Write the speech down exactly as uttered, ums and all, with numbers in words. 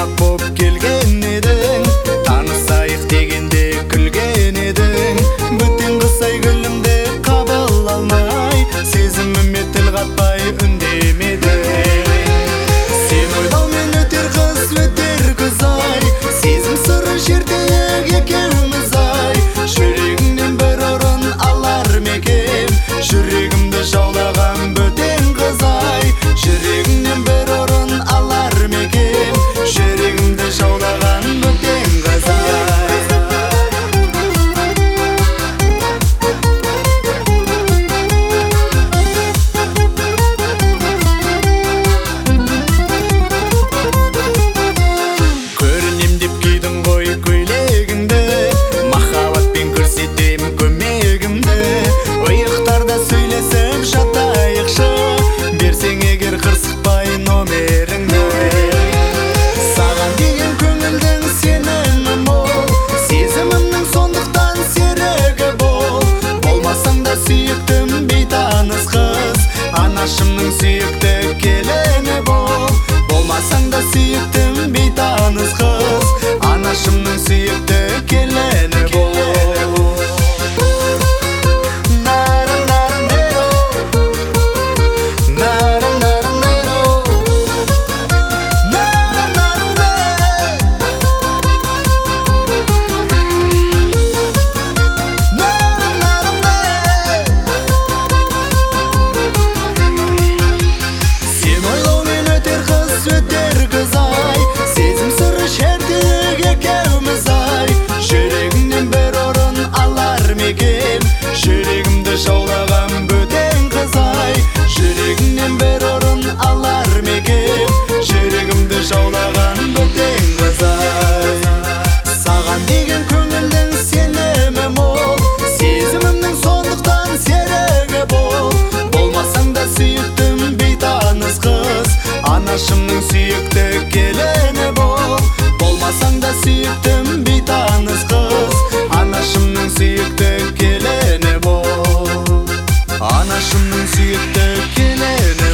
ақ боп келген едің, танысайық дегенде күлген едің. Бөтен қысай гүлімді қабыл алмай, сезіміме тіл қатпай үндемедің. Сен ойлаумен өтер қыз, өтер күз ай, сезім сыры шертейік екеуміз ай. Жүрегіңнен бір орын алар мекем, жүрегімді жаулаған бөтен қыз ай. Жүрегіңнен бір орын алар мекем, жүрегімді жаулаған бөтен қыз ай. Көрінем деп кидің ғой көйлегіңді, махаббатпен көрсетем көмегімді. Ойықтарда сөйлесіп жатайықшы, берсең егер қырсықпай номеріңді. Саған деген көңілдің сенімі мол, сезімімнің сондықтан серігі бол. Болмасаң да сүйіктім бейтаныс қыз, анашымның сүйікті келіні бол. Болмасаң да сүйіктім бейтаныс қыз, анашымның сүйікті келіні бол. Өтер күз ай, сезім сыры шертейік екеуміз ай. Жүрегіңнен бір орын алар мекем, жүрегімді жаулаған бөтен қыз ай. Жүрегіңнен бір орын алар мекем, жүрегімді жаулаған бөтен қыз ай. Саған деген көңілдің сенімі мол, сезімімнің сондықтан серігі бол. Болмасаң да сүйіктім бейтаныс қыз, анашымның сүйікті келіні бол. Болмасаң да сүйіктім бейтаныс қыз, анашымның сүйікті келіні бол. Анашымның сүйікті келіні